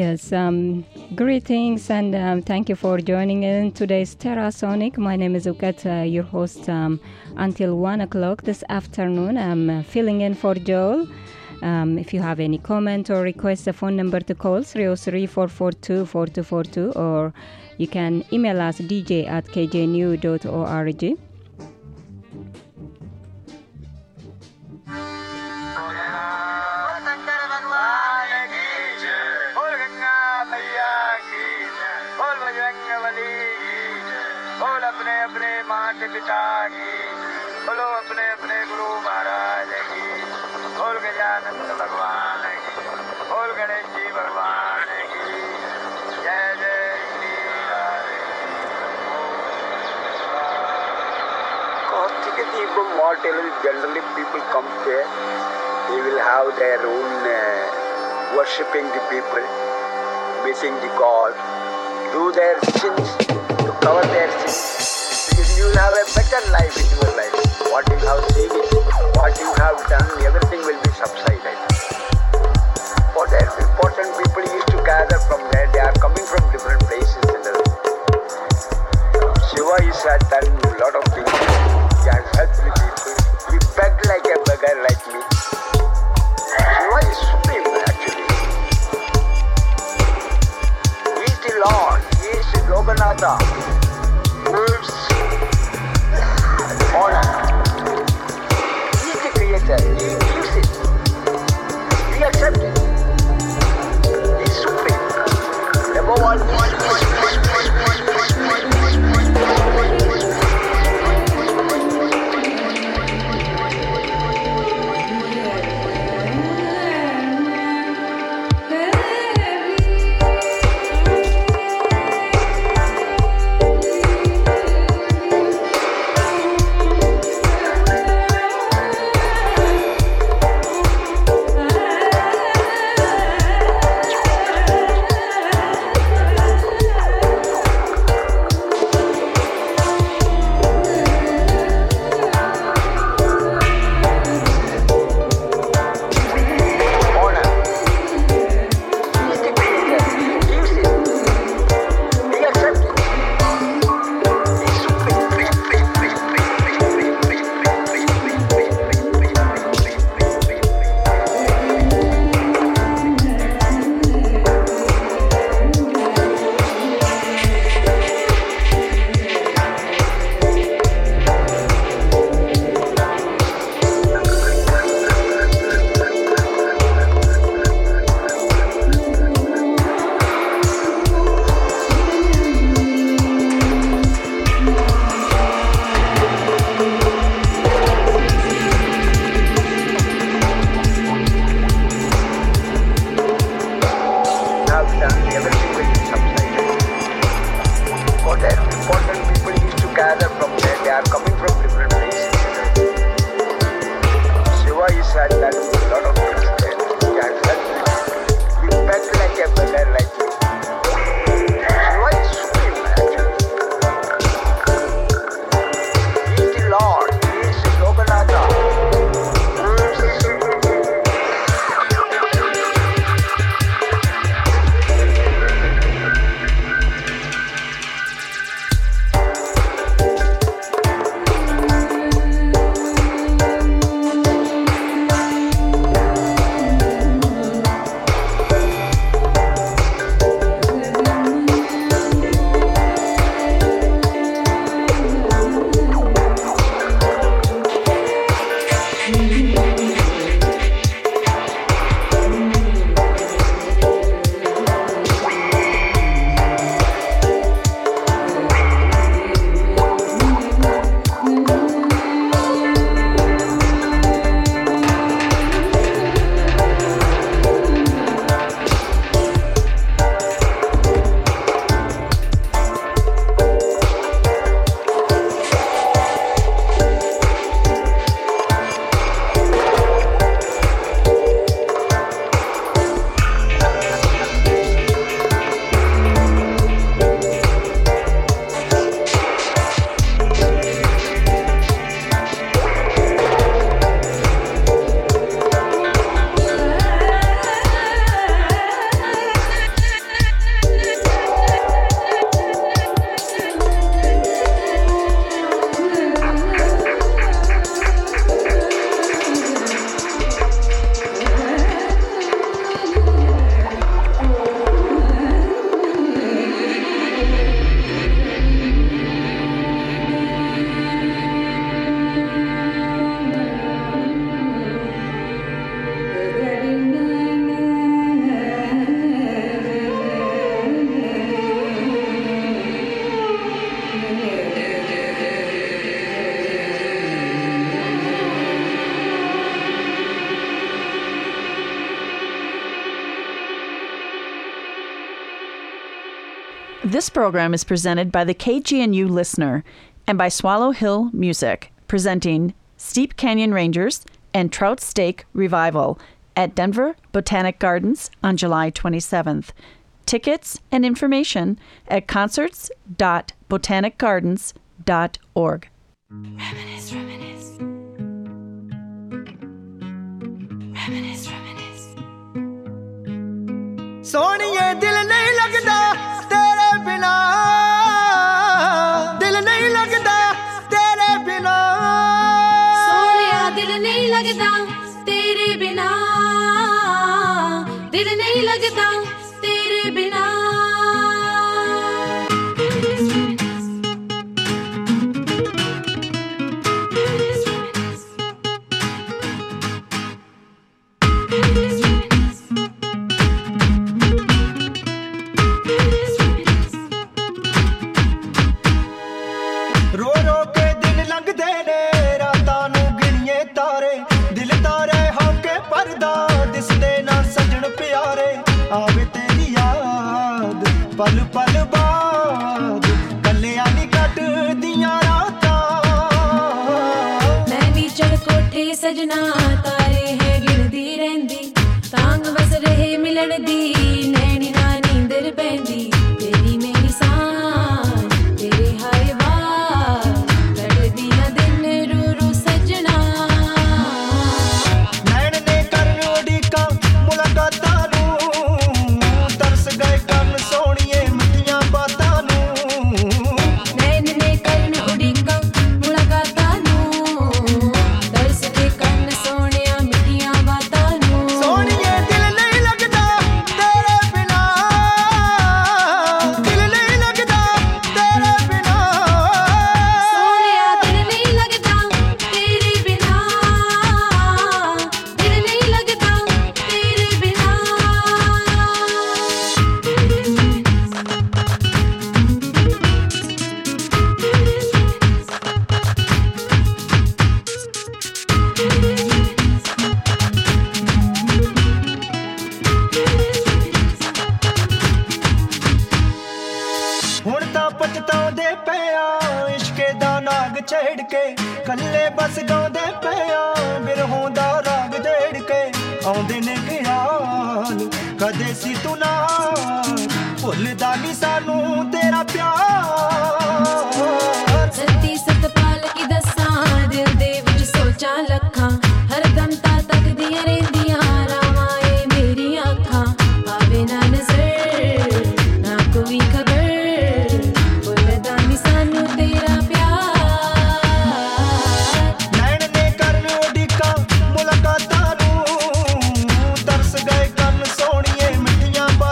Yes, greetings and thank you for joining in today's Terrasonic. My name is Ukat, your host until 1 o'clock this afternoon. I'm filling in for Joel. If you have any comment or request, the phone number to call 303-442-4242, or you can email us dj@kjnew.org. पिता की बोलो अपने अपने गुरु महाराज की बोल गजानंद भगवान की बोल गणेश जी भगवान की जय जय Shri Radhe. Kartika Deepam, whatever generally people come there, they will have their own worshipping the people, meeting the God, do their sins, to cover their sins. You will have a better life in your life. What you have seen, what you have done, everything will be subsided. For that, important people used to gather from there. They are coming from different places. Shiva has done a lot of things. He has helped the people. He begged like a beggar like me. Shiva is supreme actually. He is the Lord. He is Loganatha. This program is presented by the KGNU Listener and by Swallow Hill Music, presenting Steep Canyon Rangers and Trout Steak Revival at Denver Botanic Gardens on July 27th. Tickets and information at concerts.botanicgardens.org. Reminisce, reminisce. Reminisce, reminisce. सोनिए दिल नहीं लगता तेरे बिना दिल नहीं लगता तेरे बिना सोनिया दिल नहीं लगता तेरे बिना दिल नहीं लगता तेरे बिना पल पल बाद कलियां नी कटदियां रातां मैं नी चढ़ कोठे सजना तारे है गिनदी रहंदी तांग वस रहे मिलन दी नैनी ना नींदर पैंदी तेरी मेरी सांस तेरे हाय वार कटदियां दिन रू रू सजना नैन ने करन उड़ीका मुलाकातां नू तरस गए कन सोनिए मिठियां बातां नू नैन ने करन उड़ीका मुलाकातां नू तरस गए कन सोनिया मिठियां बातां नू सोनिए दिल नहीं लगता तेरे बिना दिल नहीं लगता तेरे बिना सोनिया दिल नहीं लगता तेरे बिना दिल नहीं लगता तेरे बिना ਹੁਣ ਤਾਂ ਪਛਤਾਉਂਦੇ ਪਿਆ ਇਸ਼ਕੇ ਦਾ ਨਾਗ ਛੇੜ ਕੇ ਕੱਲੇ ਬਸ ਗਾਉਂਦੇ ਪਿਆ ਬਿਰਹੋਂ ਦਾ ਰਾਗ ਢੇੜ ਕੇ ਆਉਂਦੇ ਨੇ ਖਿਆਲ ਕਦੇ ਸੀ ਤੂੰ ਨਾ ਭੁੱਲਦਾ ਨਹੀਂ ਸਾਨੂੰ ਤੇਰਾ ਪਿਆਰ ਸੱਤੀ ਸਤਪਾਲ ਕੀ ਦੱਸਾਂ ਦਿਲ ਦੇ ਵਿੱਚ ਸੋਚਾਂ ਲੱਖਾਂ ਹਰਦਮ ਤਾਂ ਤੱਕਦੀਆਂ ਰਹਿੰਦੀਆਂ ਰਾਵਾਂ ਏ ਮੇਰੀਆਂ ਅੱਖਾਂ ਆਵੇ ਨਾ ਨਜ਼ਰ ਨਾ ਕੋਈ ਖਬਰ ਭੁੱਲਦਾ ਨਹੀਂ ਸਾਨੂੰ ਤੇਰਾ ਪਿਆਰ ਨੈਣ ਨੇ ਕਰਨ ਉਡੀਕਾਂ ਮੁਲਾਕਾਤਾਂ ਨੂੰ ਤਰਸ ਗਏ ਕੰਨ ਸੋਹਣੀਏ ਮਿੱਠੀਆਂ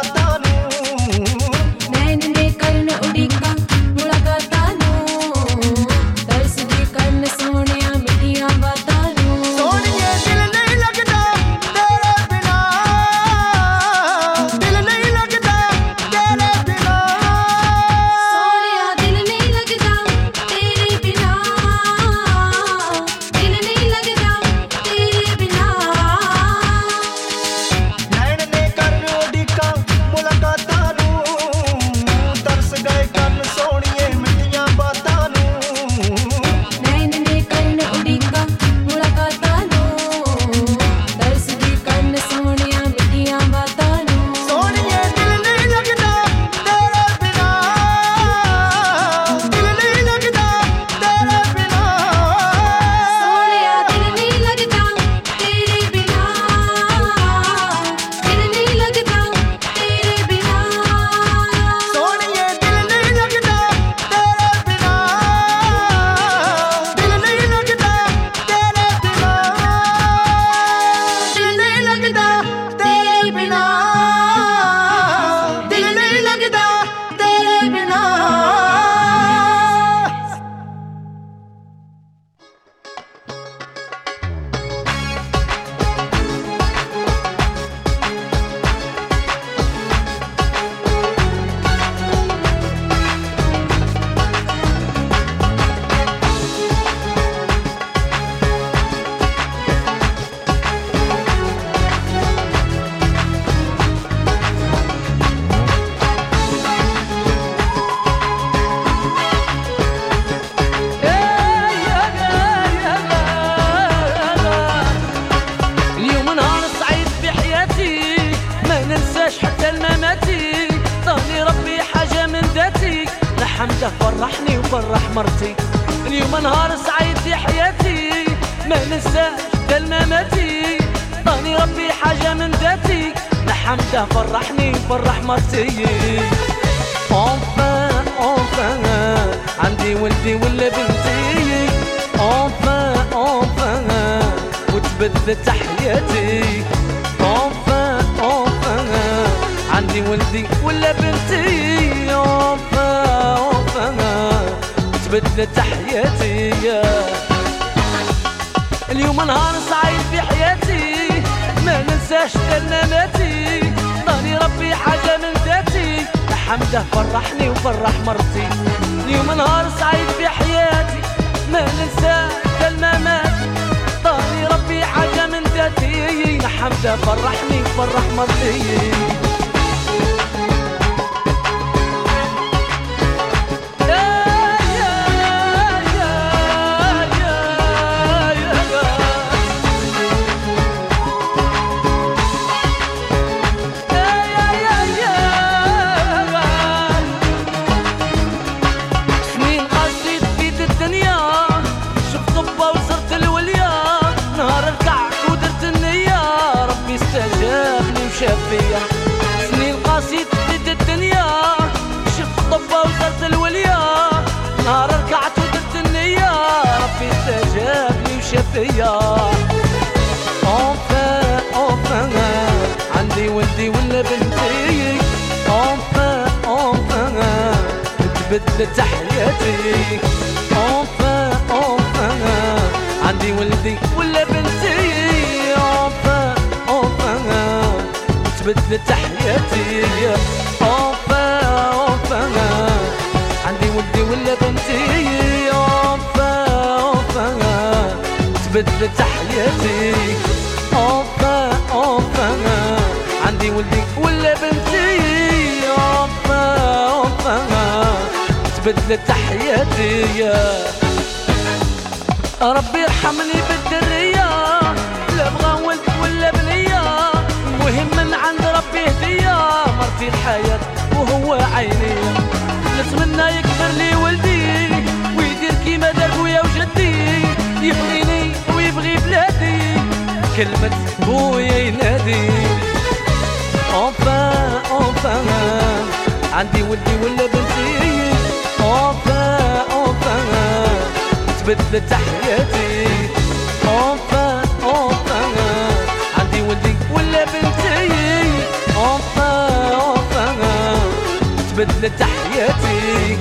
ما ننساش ده المماتي طاني ربي حاجة من ذاتي لحمده فرحني فرح مرتي أوفا أوفا عندي ولدي ولا بنتي أوفا أوفا وتبدلت حياتي أوفا أوفا عندي ولدي ولا بنتي أوفا أوفا وتبدلت حياتي اليوم نهار سعيد في حياتي ما ننساش المماتي طاني ربي حاجة من ذاتي حمده فرحني وفرح مرتي اليوم نهار سعيد في حياتي ما ننساش الممات طاني ربي حاجة من ذاتي حمده فرحني وفرح مرتي شافية سنين قاسيت ضد الدنيا شفت طبة وزرت الوليا نهار ركعت ودرت النية ربي استجابني وشافية أوفا أوفا عندي ولدي ولا بنتي أوفا أوفا تبدلت حياتي أوفا أوفا عندي ولدي ولا بنتي أوفا أوفا تبدلت حياتي أوفا أوفا عندي ولدي ولا بنتي أوفا أوفا تبدلت حياتي أوفا أوفا عندي ولدي ولا بنتي أوفا أوفا تبدلت حياتي ربي يرحمني بالدرية لا بغى ولد ولا بنية مهم من عند ربي هدية مرتي الحياة وهو عيني نتمنى يكبر لي ولدي ويدير كيما دار بويا وجدي يبغيني ويبغي بلادي كلمة بويا ينادي أوفا أوفا عندي ولدي ولا بنتي أوفا أوفا تبدلت حياتي أوفا أوفا عندي ولدي ولا بنتي أوفا أوفا تبدلت حياتي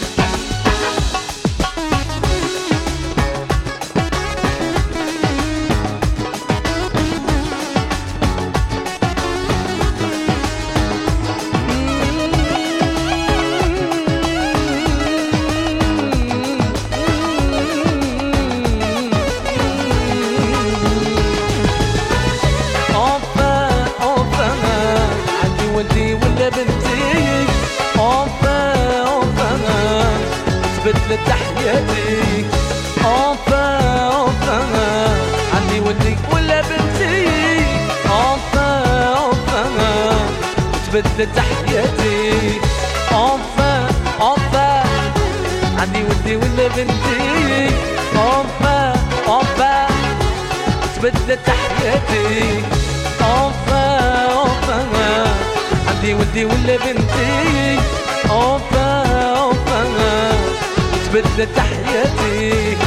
بدلت حياتي أوفا أوفا عندي ولدي ولا بنتي أوفا أوفا تبدلت حياتي أوفا أوفا عندي ولدي ولا بنتي أوفا أوفا تبدلت حياتي أوفا أوفا عندي ولدي ولا بنتي أوفا أوفا تبدلت حياتي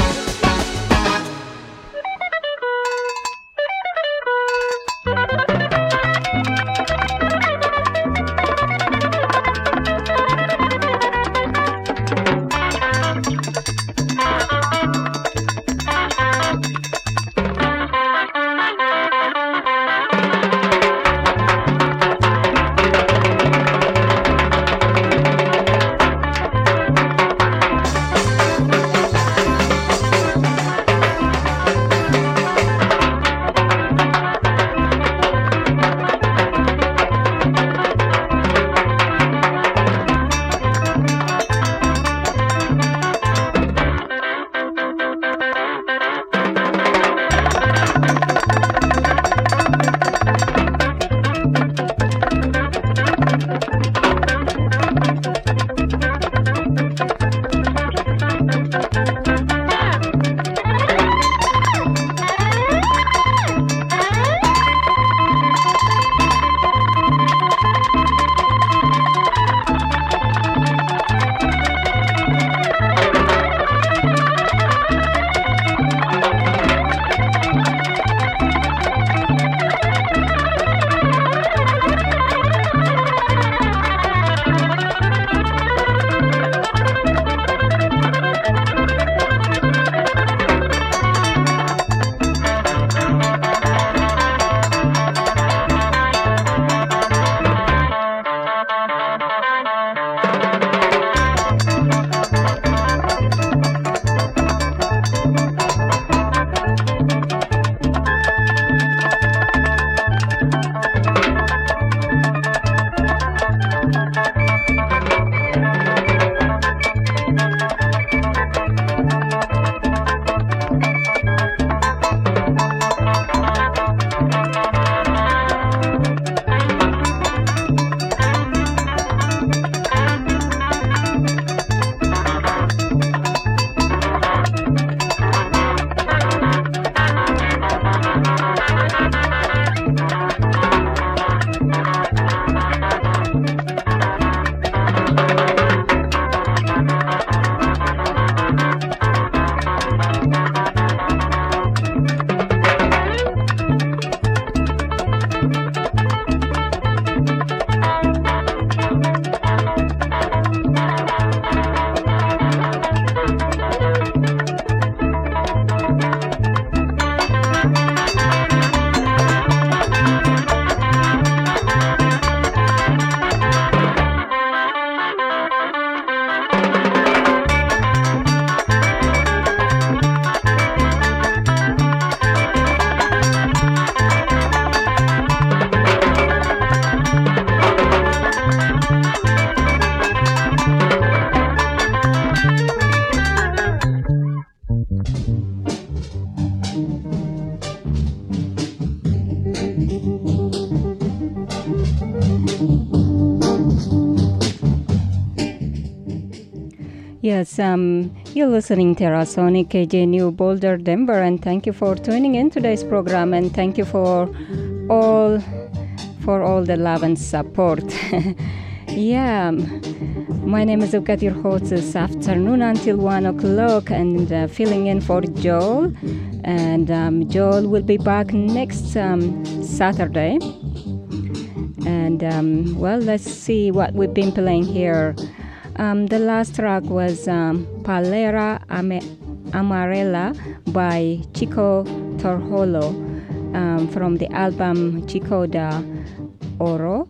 Yes, you're listening to Terrasonic KJNU Boulder, Denver, and thank you for tuning in today's program, and thank you for all the love and support. Yeah, my name is Ukat, your host this afternoon until 1 o'clock, and filling in for Joel. And Joel will be back next Saturday. And well, let's see what we've been playing here. The last track was Palera Amarela by Chico Torjolo from the album Chico da Oro.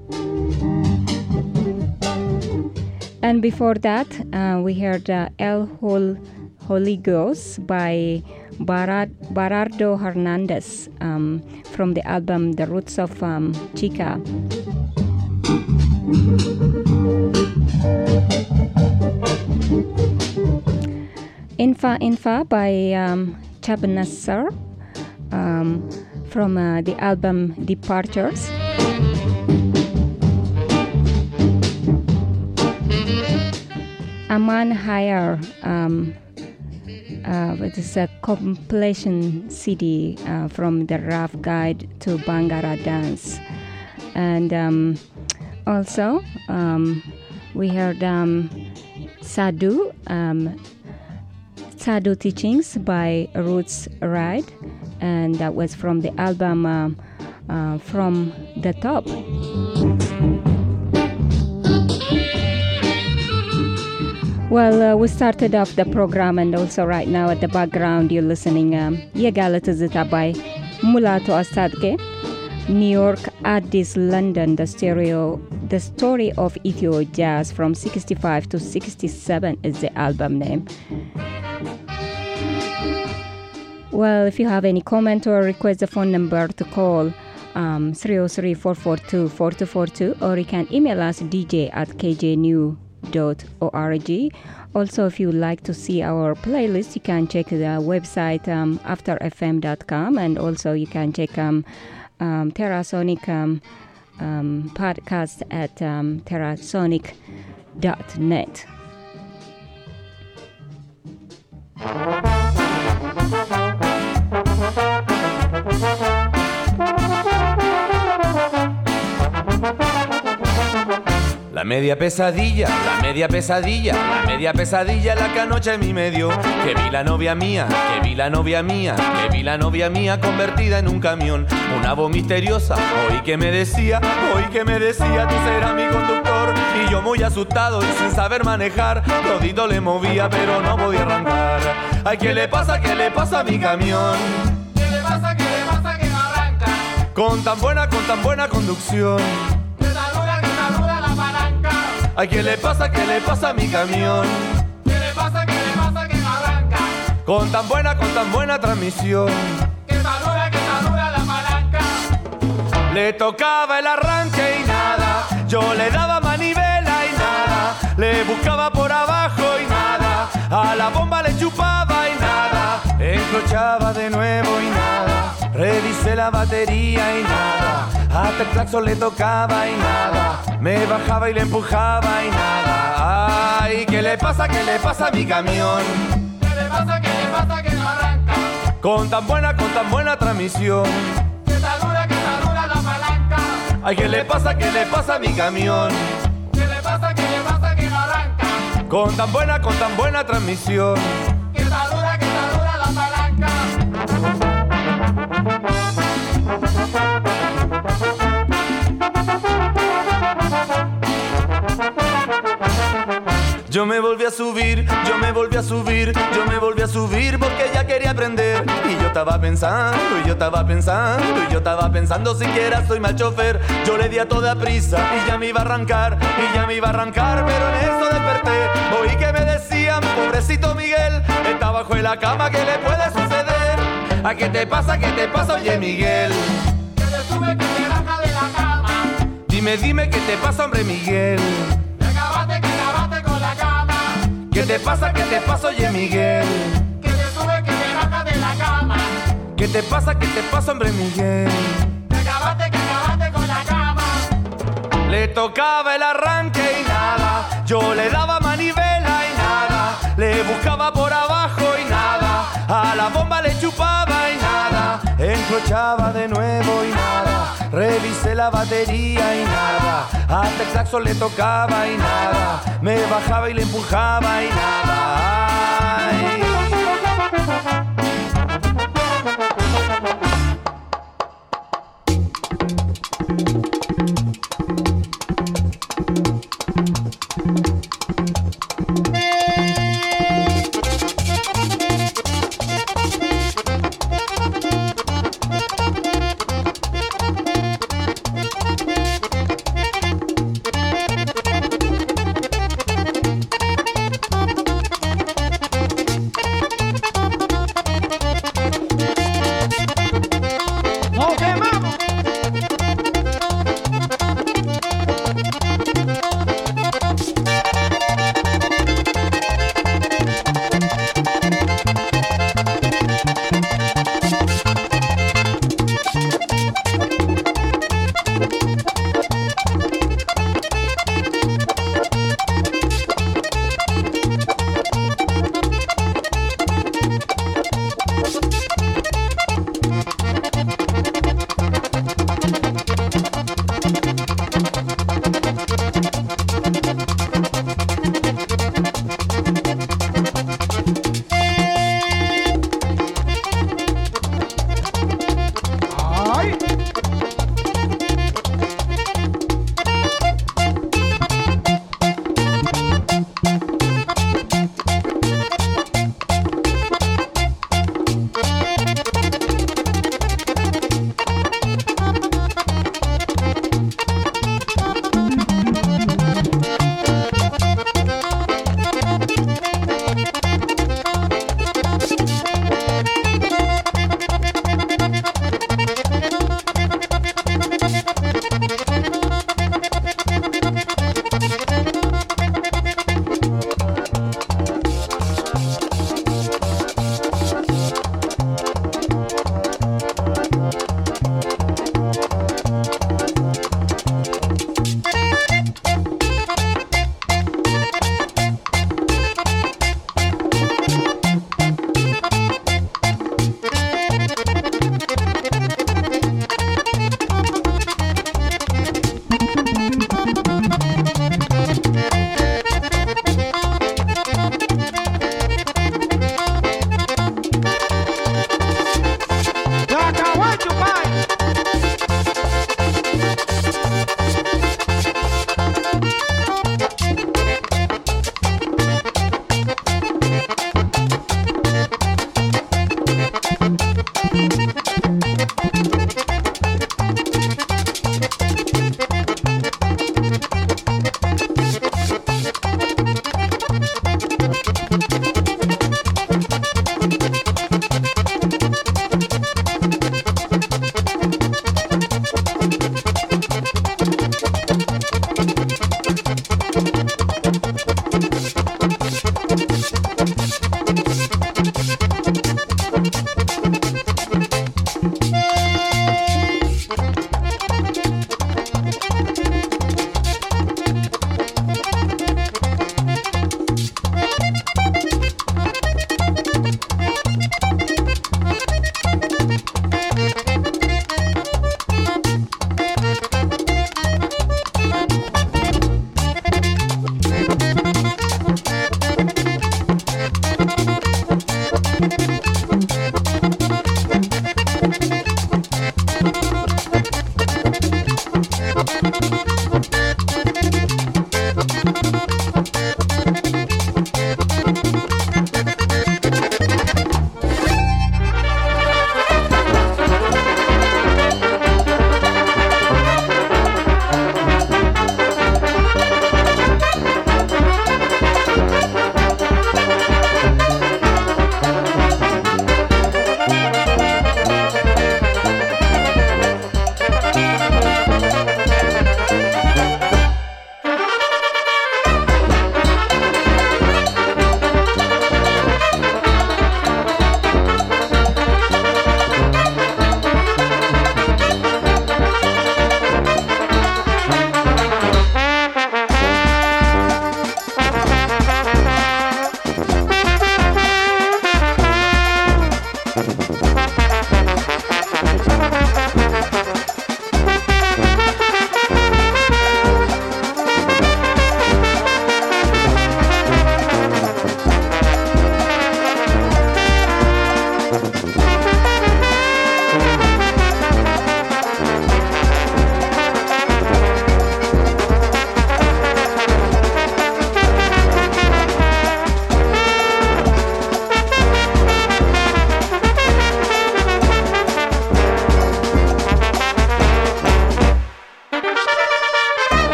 And before that, we heard El Holy Ghost by Barardo Hernandez from the album The Roots of Chica. Infa by Chab Nassar from the album Departures. Aman Hayar, it is a compilation CD from the Rough Guide to Bangara Dance. And also we heard Sadhu Teachings by Roots Ride, and that was from the album From the Top. Well, we started off the program, and also right now at the background you're listening Yegala Tizita by Mulato Asadke, New York, Addis, London, the story of Ethio Jazz from 65 to 67 is the album name. Well, if you have any comment or request, the phone number to call 303-442-4242, or you can email us dj@kjnew.org. Also, if you would like to see our playlist, you can check the website afterfm.com, and also you can check Terrasonic podcast at terrasonic.net. La media pesadilla, la media pesadilla, la media pesadilla la que anoche en mi medio. Que vi la novia mía, que vi la novia mía, que vi la novia mía convertida en un camión. Una voz misteriosa, oí que me decía, tú serás mi conductor. Y yo muy asustado y sin saber manejar, todito le movía pero no podía arrancar. Ay, ¿qué le pasa a mi camión? ¿Qué le pasa que no arranca? Con tan buena conducción. Ay, ¿qué le pasa a mi camión? ¿Qué le pasa que no arranca? Con tan buena transmisión. Que está dura la palanca. Le tocaba el arranque y nada. Yo le daba manivela y nada. Le buscaba por abajo y nada. A la bomba le chupaba y nada. Encrochaba de nuevo y nada. Revisé la batería y nada. Hasta el claxon le tocaba y nada. Me bajaba y le empujaba y nada. Ay, ¿qué le pasa a mi camión? ¿Qué le pasa que no arranca? Con tan buena transmisión. Que está dura la palanca. Ay, ¿qué le pasa a mi camión? ¿Qué le pasa que no arranca? Con tan buena transmisión. Que está dura la palanca. Yo me volví a subir porque ella quería aprender. Y yo estaba pensando siquiera soy mal chofer. Yo le di a toda prisa y ya me iba a arrancar, pero en eso desperté. Oí que me decían, pobrecito Miguel, está bajo de la cama, ¿qué le puede suceder? ¿A qué te pasa, oye Miguel? Que te sube, que te baja de la cama. Dime, ¿qué te pasa, hombre Miguel? Que acabaste con la cama. ¿Qué te pasa, oye Miguel? Que te sube, que te baja de la cama. ¿Qué te pasa, hombre Miguel? Que acabaste con la cama. Le tocaba el arranque y nada. Yo le daba manivela y nada. miraba por abajo y nada, a la bomba le chupaba y nada, encrochaba de nuevo y nada, revisé la batería y nada, hasta el saxo le tocaba y nada, me bajaba y le empujaba y nada. Ay.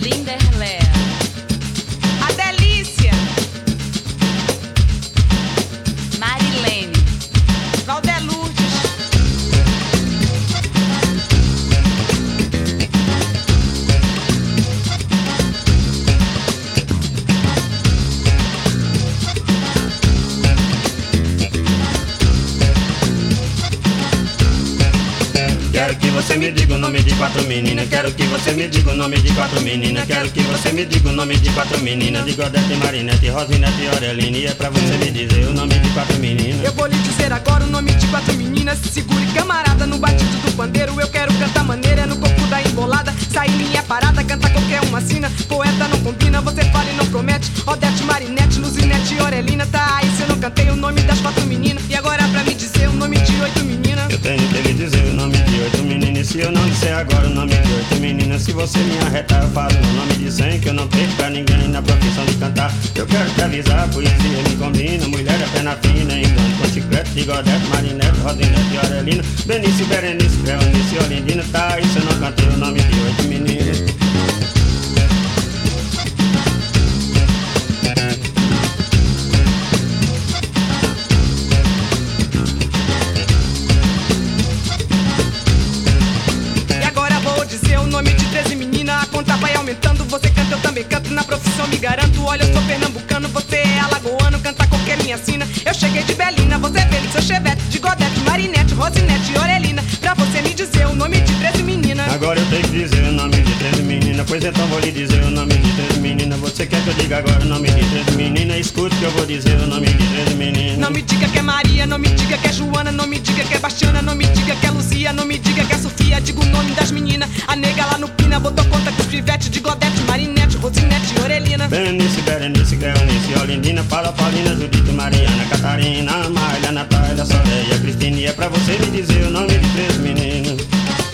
Linderler. A Delícia. Marilene. Valdelourdes. Quero que você me diga o nome de 4 meninas. Quero que você me diga o nome de 4 meninas. Quero que você me diga o nome de 4 meninas. De Godete, Marinete, Rosinete e Aureline. E é pra você me dizer o nome de 4 meninas. Eu vou lhe dizer agora o nome de 4 meninas. Segure camarada no batido do pandeiro. Eu quero cantar maneira no corpo da embolada. Sair minha parada, cantar qualquer uma sina. Poeta não combina, você fala e não promete. Odete, Marinete, Luzinete e Aurelina. Tá aí se eu não cantei o nome das 4 meninas. E agora pra me dizer o nome de 8 meninas. Eu tenho que lhe dizer o nome de 8 meninas. E se eu não disser agora o nome de 8 meninas, se você me arretar, eu falo o nome de 100. Que eu não perco pra ninguém na profissão de cantar. Eu quero te avisar, poesia me combina. Mulher é perna fina, engano com chiclete. De Godete, Marinete, Rosinete e Aurelina. Benício, Berenice, Cleonice e Olindina. Tá aí se eu não cantei o nome de 8 meninas. A conta vai aumentando, você canta, eu também canto. Na profissão me garanto, olha, eu sou pernambucano. Você é alagoano, canta qualquer minha sina. Eu cheguei de Belina, você veio no seu chevette. De Godete, Marinete, Rosinete e Aurelina. Pra você me dizer o nome de 13 meninas. Agora eu tenho que dizer o nome de 13 meninas. Pois então vou lhe dizer o nome de 13 meninas. Você quer que eu diga agora o nome de 13 meninas? Escute que eu vou dizer o nome de 13 meninas. Não me diga que é Maria, não me diga que é Joana. Não me diga que é Bastiana, não me diga que é Luzia. Não me diga que é Sofia, diga o nome das meninas. A nega lá no Pina botou conta com os pivetes. De Godete, Marinete, Rosinete e Aurelina. Benício, Berenice, Cleonice e Olindina. Paula, Paulina, Judite, Mariana, Catarina, Amália, Natália, Soleia, Cristina. E é pra você me dizer o nome de 13 meninas.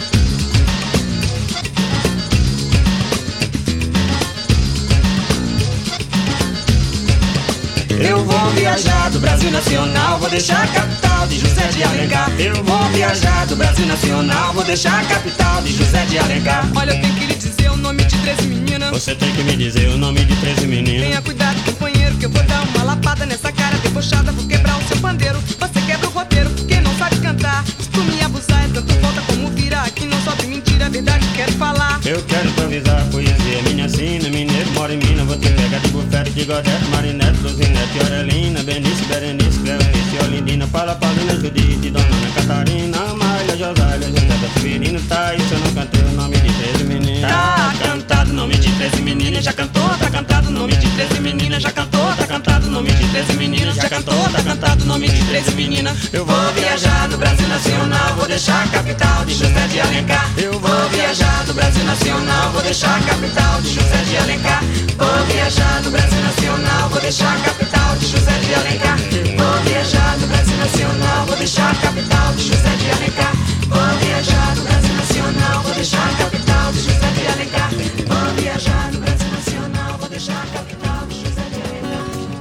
Eu vou viajar do Brasil Nacional, vou deixar a capital de José de Alencar. Eu vou viajar do Brasil Nacional, vou deixar a capital de José de Alencar. Olha, eu tenho que lhe dizer o nome de 13 meninas. Você tem que me dizer o nome de 13 meninas. Tenha cuidado, companheiro, que eu vou dar uma lapada nessa cara debochada. Vou quebrar o seu pandeiro, você quebra o roteiro. Quem não sabe cantar, se tu me abusar, é tanto volta como vira. Aqui não sobe mentira, a verdade quero falar. Eu quero improvisar poesia, minha sina. Mineiro, mora em Minas, vou te pegar de bufete. De Godete, Marinete, Luzinete, Aurelina. Benício, Berenice, Cleonice e Olindina. Paula, Paulina, Judite, Dona Ana Catarina. Amália, Josália, Josefa, Severino. Tá aí se eu não cantei o nome de 13 meninas. Tá cantado o nome de 13 meninas. Já cantou, tá cantado o nome de 13 meninas. Já cantou, tá cantado o nome de 13 meninas. Já cantou, tá cantado o nome de 13 meninas. Eu vou viajar do Brasil Nacional, vou deixar a capital de José de Alencar. Eu vou viajar do Brasil Nacional, vou deixar a capital de José de Alencar. Vou viajar do Brasil Nacional, vou deixar a capital de José de Alencar. Vou viajar do Brasil Nacional, vou deixar a capital de José de Alencar. Vou viajar do Brasil Nacional, vou deixar a capital de José de Alencar. Vou viajar do Brasil Nacional, vou deixar a capital de José de Alencar.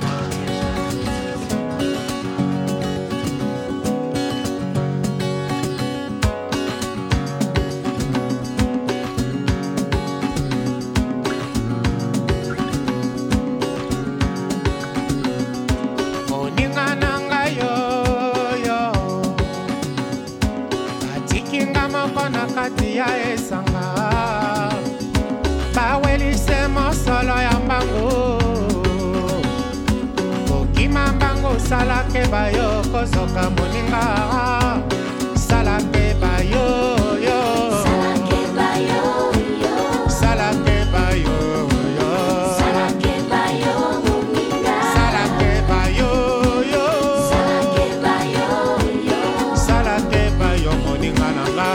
kati ya esanga bawelise mosolo ya mbango kokima mbango salake bayo kozoka moninga salake bayo yo salake bayo yo salake bayo yo salake bayo moninga salake bayo yo salake bayo yo salake bayo moninga nanga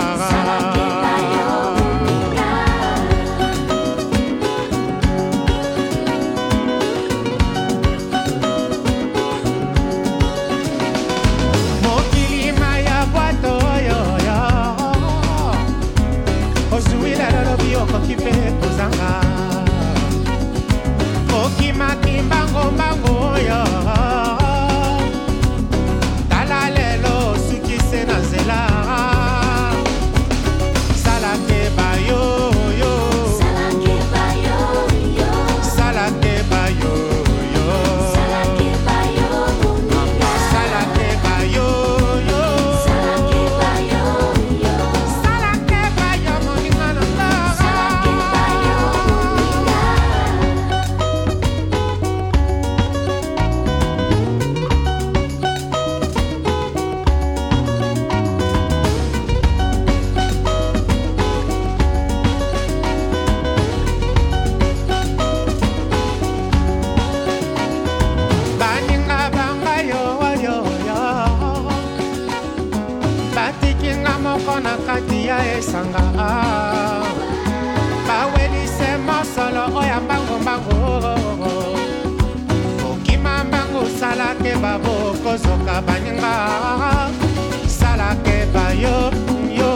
Mbango mbango yo tala lelo suki se na zela salake bayo yo salake bayo babo kozoka banyanga sala ke bayo yo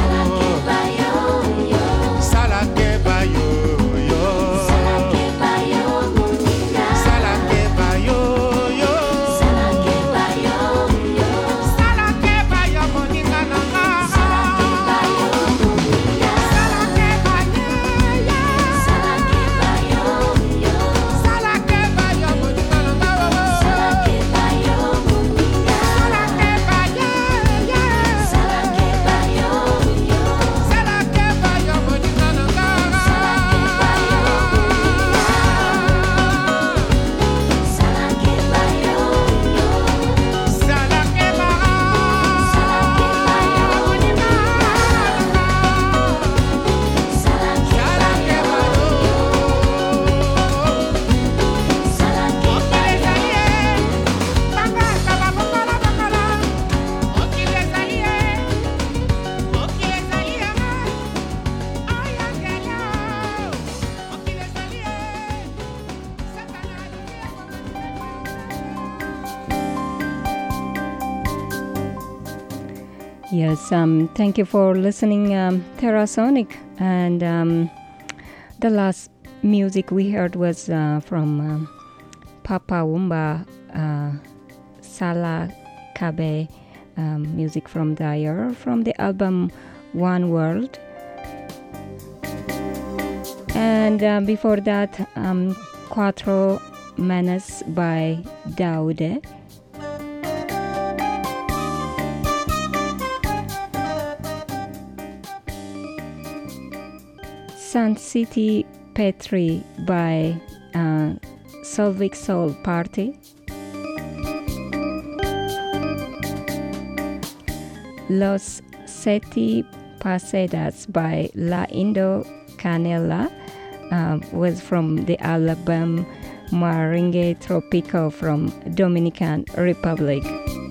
sala ke bayo yo sala ke bayo muninga sala ke bayo yo sala ke bayo yo sala ke bayo muninga nanga sala ke bayo muninga sala ke bayo yo sala ke bayo yo sala ke bayo muninga nanga sala ke bayo muninga sala ke bayo yo sala ke bayo yo sala ke bayo muninga nanga sala ke bayo sala ke bayo yo sala ke bayo muninga sala ke Yes, thank you for listening, Terrasonic. And the last music we heard was from Papa Wumba, Sala Kabe, music from Dyer, from the album One World. And before that, Quattro Manas by Daude. Sun City Petri by Solvik Soul Party. Los Seti Pasedas by La Indo Canela was from the album Maringue Tropico from Dominican Republic.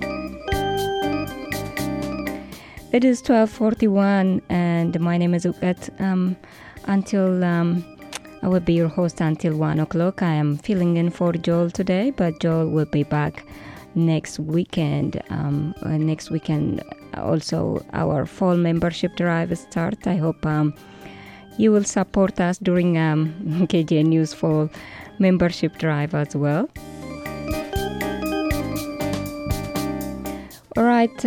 It is 12:41 and my name is Ukat. Until I will be your host until 1 o'clock. I am filling in for Joel today, but Joel will be back next weekend. Next weekend also our fall membership drive start. I hope you will support us during KGNU's fall membership drive as well. All right,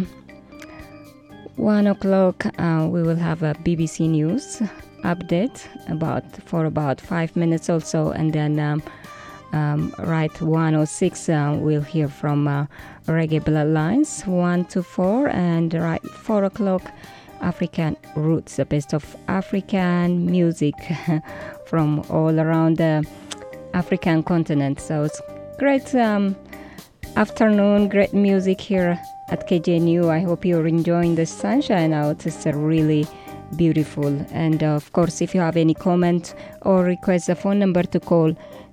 1 o'clock we will have a BBC News update for about 5 minutes or so, and then right 1:06 we'll hear from Reggae Bloodlines 1 to 4, and right 4 o'clock African Roots, the best of African music from all around the African continent. So it's great afternoon, great music here at KGNU. I hope you're enjoying the sunshine out. It's really beautiful. And of course, if you have any comment or request, the phone number to call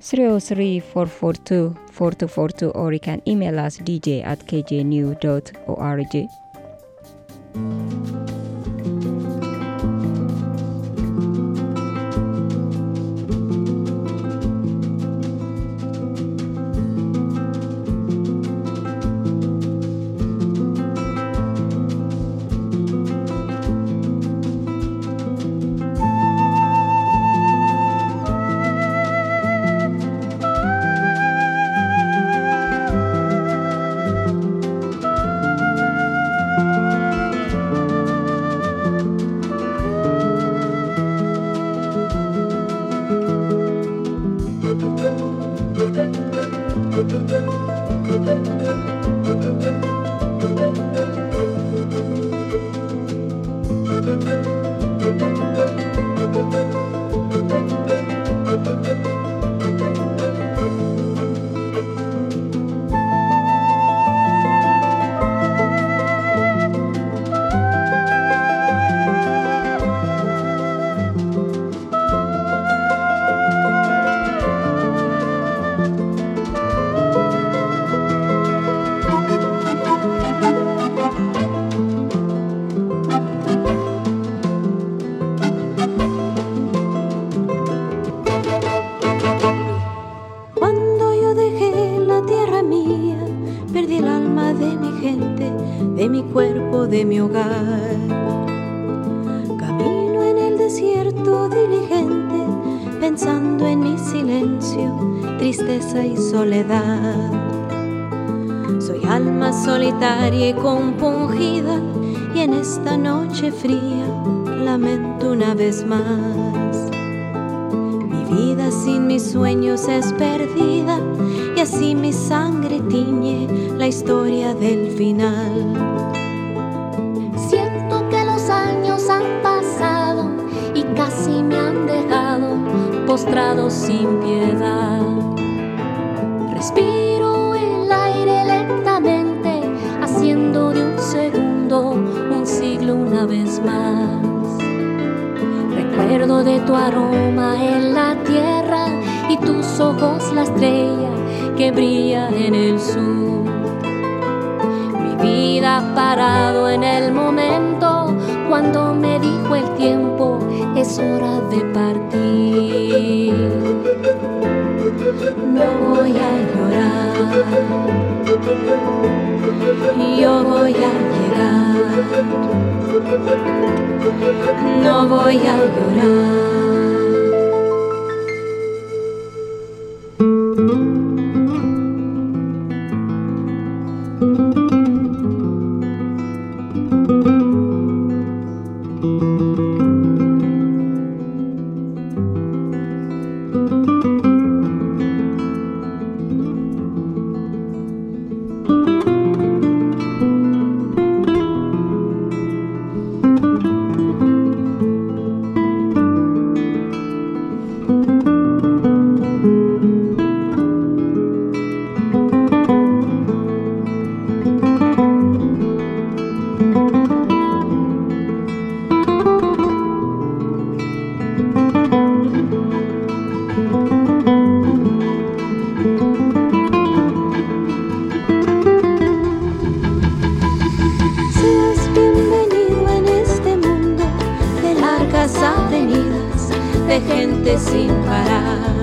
303-442-4242, or you can email us dj@kjnu.org. silencio, tristeza y soledad. Soy alma solitaria y compungida, y en esta noche fría lamento una vez más. Mi vida sin mis sueños es perdida, y así mi sangre tiñe la historia del final. Siento que los años han pasado y casi me han dejado postrado sin piedad. Respiro el aire lentamente, haciendo de un segundo un siglo una vez más. Recuerdo de tu aroma en la tierra y tus ojos la estrella que brilla en el sur. Mi vida ha parado en el momento cuando me dijo el tiempo, es hora de partir. No voy a llorar, yo voy a llegar. No voy a llorar. De gente sin parar.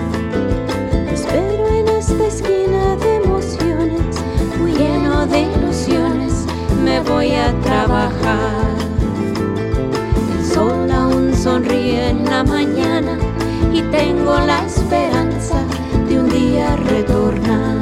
Espero en esta esquina de emociones, muy lleno de ilusiones, me voy a trabajar. El sol aún sonríe en la mañana y tengo la esperanza de un día retornar.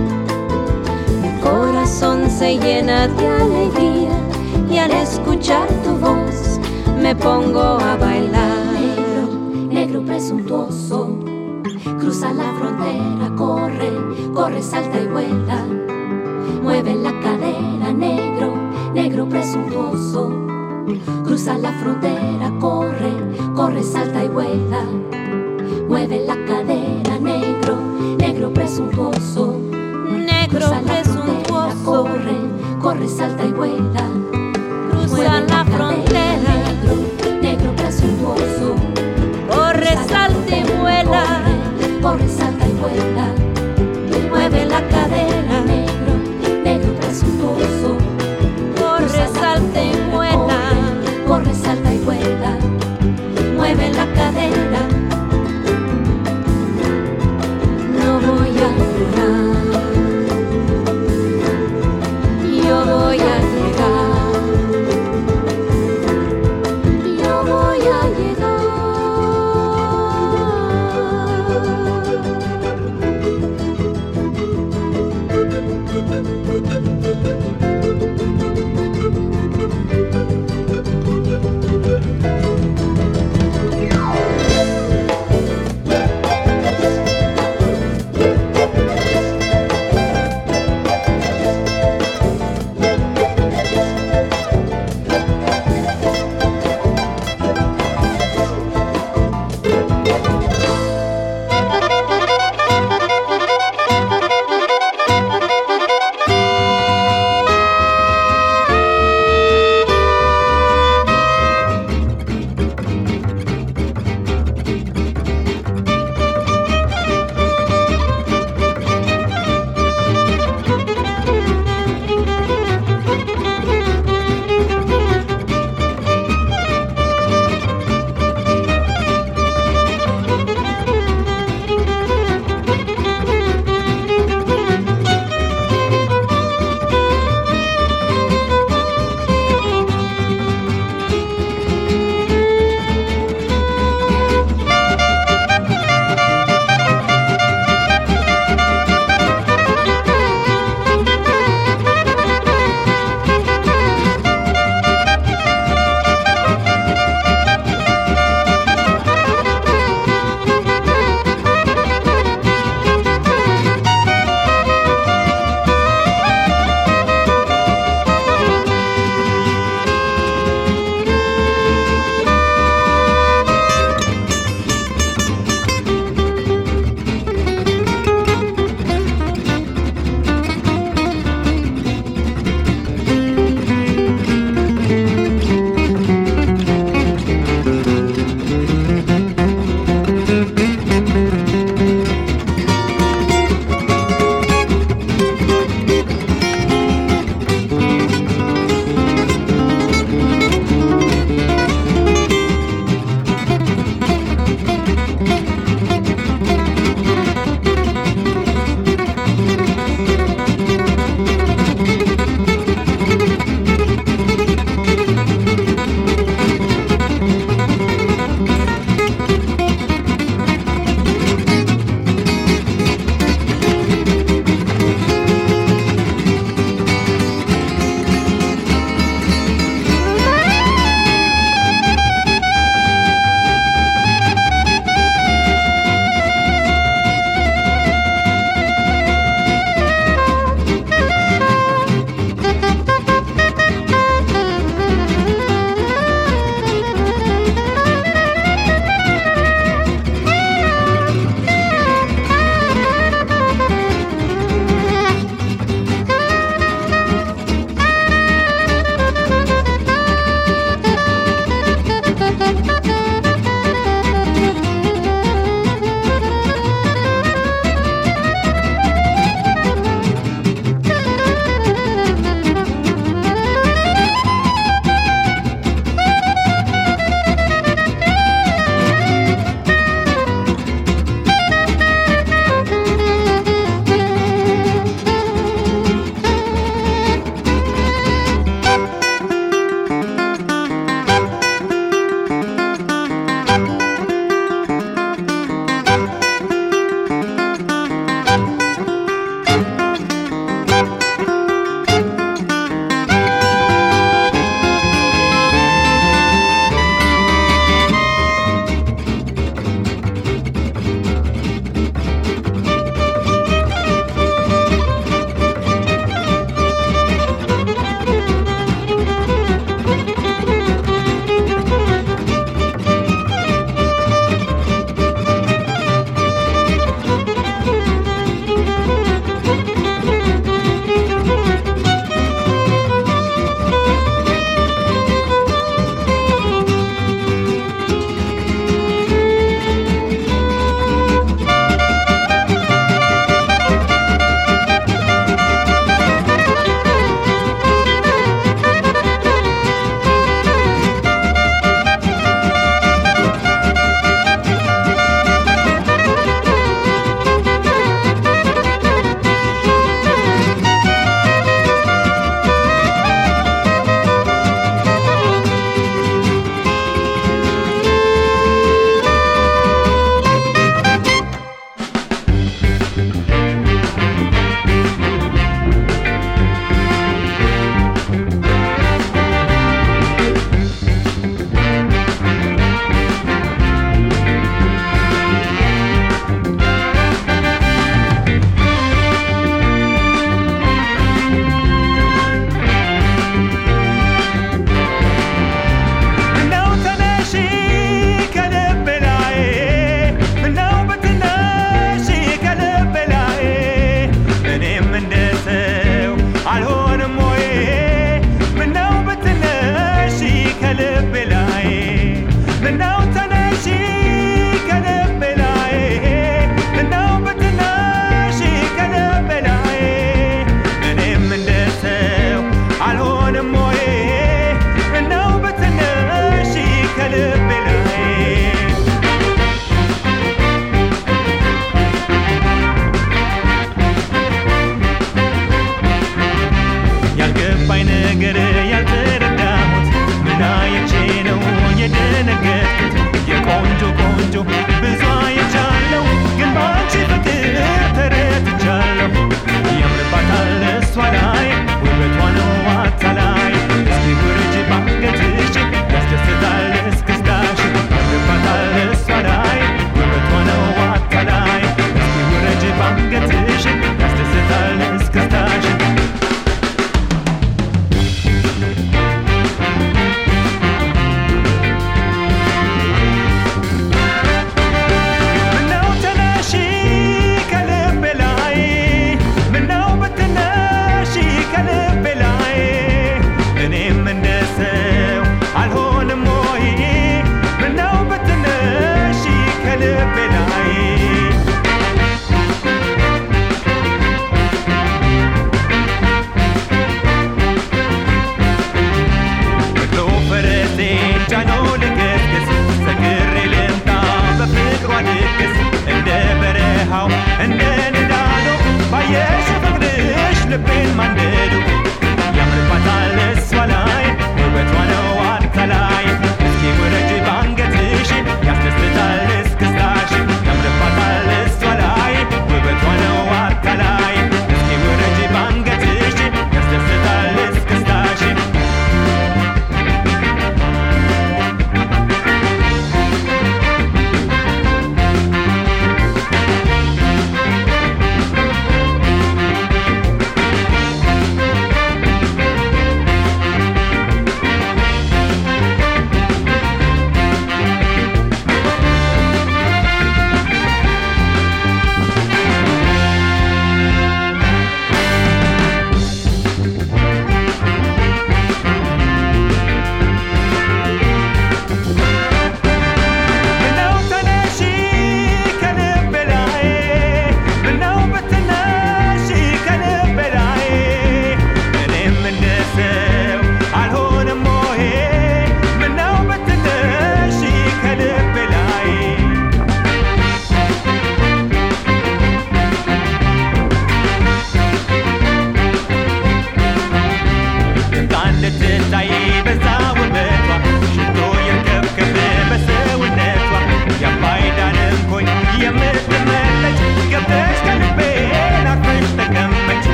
Mi corazón se llena de alegría y al escuchar tu voz me pongo a bailar. Negro presuntuoso, cruza la frontera, corre, corre, salta y vuela. Mueve la cadera, negro, negro presuntuoso. Cruza la frontera, corre, corre, salta y vuela. Mueve la cadera, negro, negro presuntuoso. Negro presuntuoso, corre, corre, salta y vuela. Cruza la frontera, negro, negro presuntuoso. Corre, salta y vuela. Corre, salta y vuela. Mueve la cadera, negro, negro presuntuoso. Corre, salta y vuela. Corre, salta y vuela. Mueve la cadera. No voy a llorar, yo voy a llegar. Yo voy a llegar.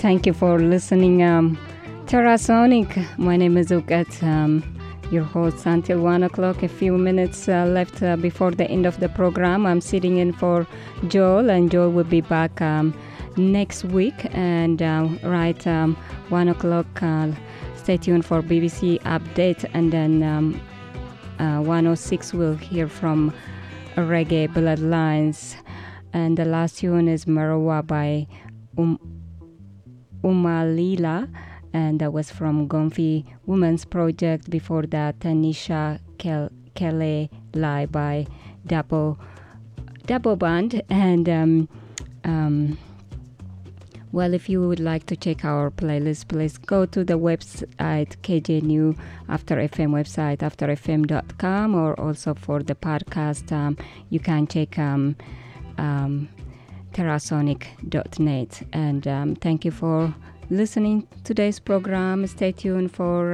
thank you for listening. Terrasonic, my name is Ukat, your host until 1 o'clock. A few minutes left before the end of the program. I'm sitting in for Joel, and Joel will be back next week. And right 1 o'clock, stay tuned for BBC Update. And then 106 we'll hear from Reggae Bloodlines. And the last tune is Marawa by Umalila, and that was from Gomfi Women's Project. Before that, Tanisha Kele Lai by Dabo Band. And well, if you would like to check our playlist, please go to the website KJNU After FM website, afterfm.com, or also for the podcast, you can check terrasonic.net. And thank you for listening to today's program. Stay tuned for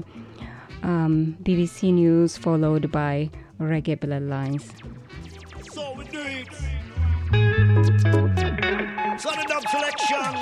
BBC News, followed by Reggae Bloodlines. So we do it. Solid up selection.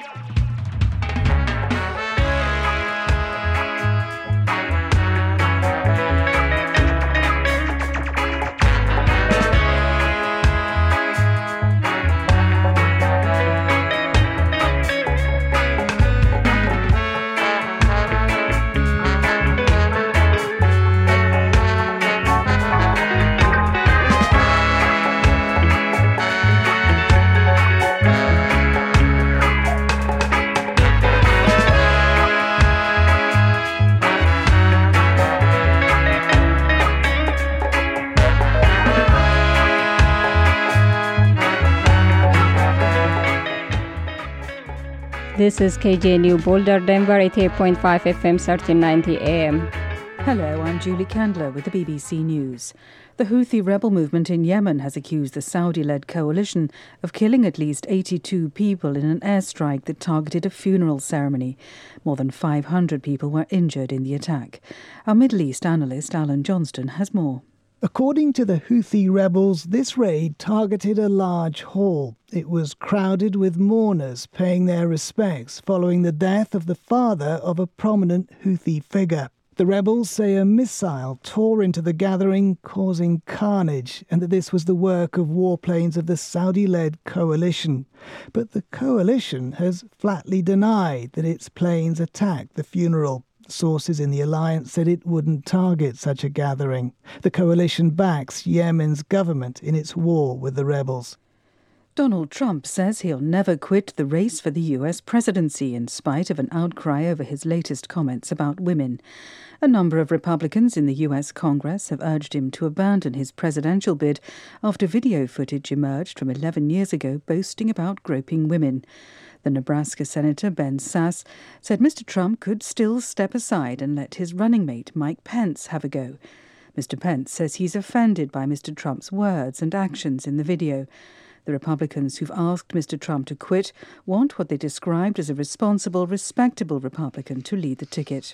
This is KJNU Boulder, Denver, 88.5 FM, 1390 AM. Hello, I'm Julie Candler with the BBC News. The Houthi rebel movement in Yemen has accused the Saudi-led coalition of killing at least 82 people in an airstrike that targeted a funeral ceremony. More than 500 people were injured in the attack. Our Middle East analyst Alan Johnston has more. According to the Houthi rebels, this raid targeted a large hall. It was crowded with mourners paying their respects following the death of the father of a prominent Houthi figure. The rebels say a missile tore into the gathering, causing carnage, and that this was the work of warplanes of the Saudi-led coalition. But the coalition has flatly denied that its planes attacked the funeral. Sources in the alliance said it wouldn't target such a gathering. The coalition backs Yemen's government in its war with the rebels. Donald Trump says he'll never quit the race for the US presidency in spite of an outcry over his latest comments about women. A number of Republicans in the US Congress have urged him to abandon his presidential bid after video footage emerged from 11 years ago boasting about groping women. The Nebraska Senator Ben Sasse said Mr. Trump could still step aside and let his running mate Mike Pence have a go. Mr. Pence says he's offended by Mr. Trump's words and actions in the video. The Republicans who've asked Mr. Trump to quit want what they described as a responsible, respectable Republican to lead the ticket.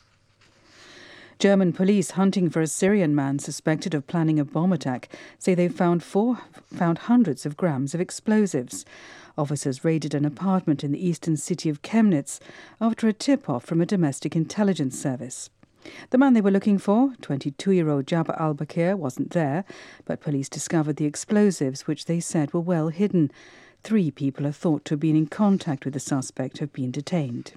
German police hunting for a Syrian man suspected of planning a bomb attack say they found hundreds of grams of explosives. Officers raided an apartment in the eastern city of Chemnitz after a tip-off from a domestic intelligence service. The man they were looking for, 22-year-old Jabba al-Bakir, wasn't there, but police discovered the explosives, which they said were well hidden. 3 people are thought to have been in contact with the suspect have been detained.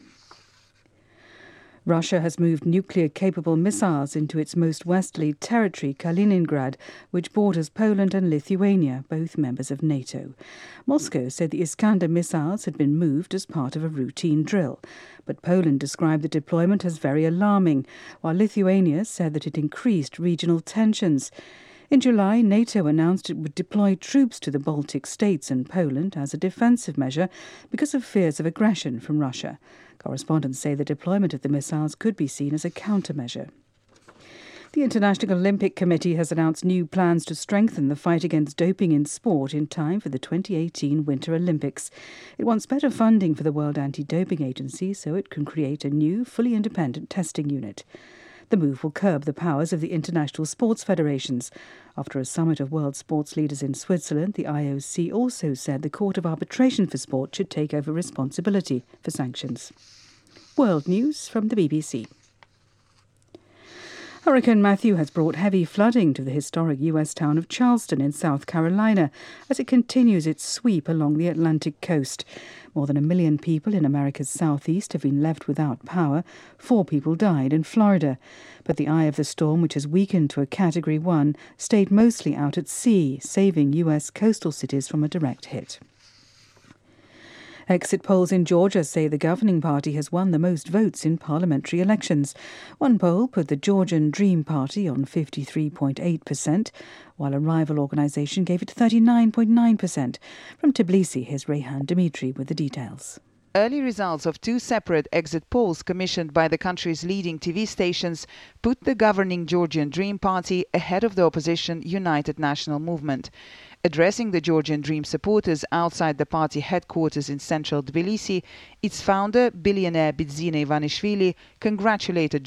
Russia has moved nuclear-capable missiles into its most westerly territory, Kaliningrad, which borders Poland and Lithuania, both members of NATO. Moscow said the Iskander missiles had been moved as part of a routine drill, but Poland described the deployment as very alarming, while Lithuania said that it increased regional tensions. In July, NATO announced it would deploy troops to the Baltic states and Poland as a defensive measure because of fears of aggression from Russia. Correspondents say the deployment of the missiles could be seen as a countermeasure. The International Olympic Committee has announced new plans to strengthen the fight against doping in sport in time for the 2018 Winter Olympics. It wants better funding for the World Anti-Doping Agency so it can create a new, fully independent testing unit. The move will curb the powers of the international sports federations. After a summit of world sports leaders in Switzerland, the IOC also said the Court of Arbitration for Sport should take over responsibility for sanctions. World news from the BBC. Hurricane Matthew has brought heavy flooding to the historic U.S. town of Charleston in South Carolina as it continues its sweep along the Atlantic coast. More than 1 million people in America's southeast have been left without power. 4 people died in Florida. But the eye of the storm, which has weakened to a Category 1, stayed mostly out at sea, saving U.S. coastal cities from a direct hit. Exit polls in Georgia say the governing party has won the most votes in parliamentary elections. One poll put the Georgian Dream Party on 53.8%, while a rival organisation gave it 39.9%. From Tbilisi, here's Rehan Dimitri with the details. Early results of 2 separate exit polls commissioned by the country's leading TV stations put the governing Georgian Dream Party ahead of the opposition United National Movement. Addressing the Georgian Dream supporters outside the party headquarters in central Tbilisi, its founder, billionaire Bidzina Ivanishvili, congratulated